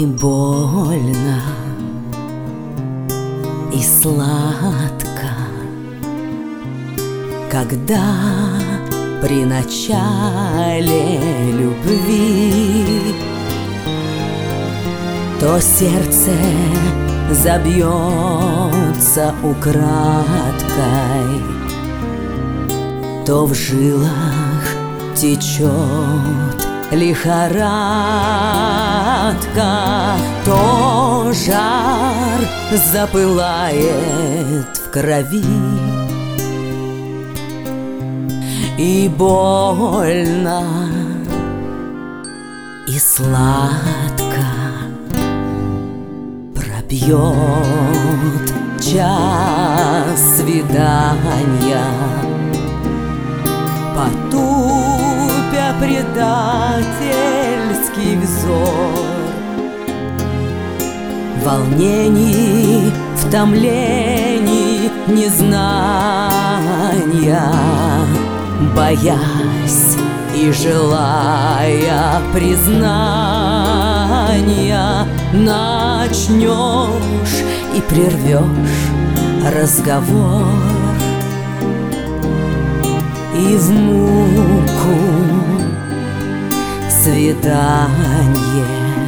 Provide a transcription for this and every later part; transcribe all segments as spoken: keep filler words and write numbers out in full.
И больно, и сладко, когда при начале любви то сердце забьется украдкой, то в жилах течет лихорадка, то жар запылает в крови. И больно, и сладко пробьет час свидания, потупя предательский взор. Волнений, в томлении незнания, боясь и желая признания, начнешь и прервешь разговор. И в муку свидание.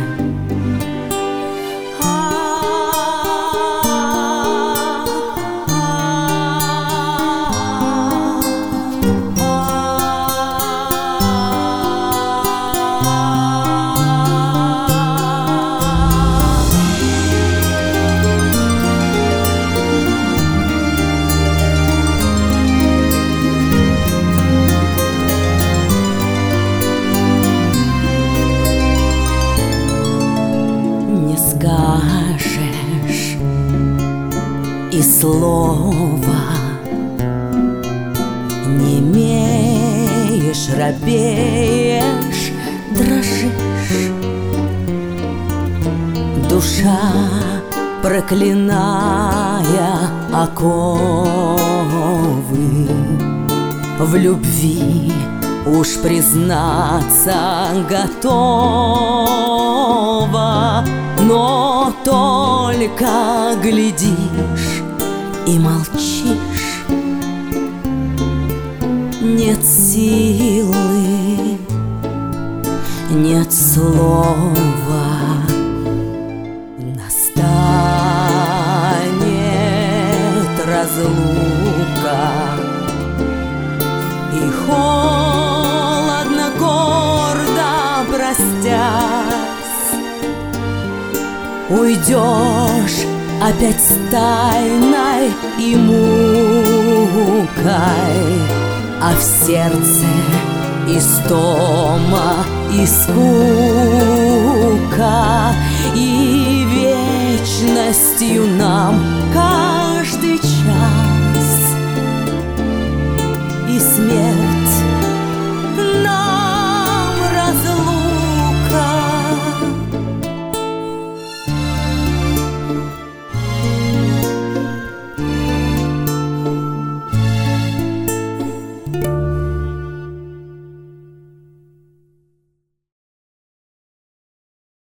Скажешь и слова, немеешь, робеешь, дрожишь. Душа, проклиная оковы, в любви уж признаться готова, но только глядишь и молчишь. Нет силы, нет слова, настанет разлука, и холодно, гордо простясь, уйдешь опять с тайной и мукой, а в сердце истома и скука, и вечностью нам кажется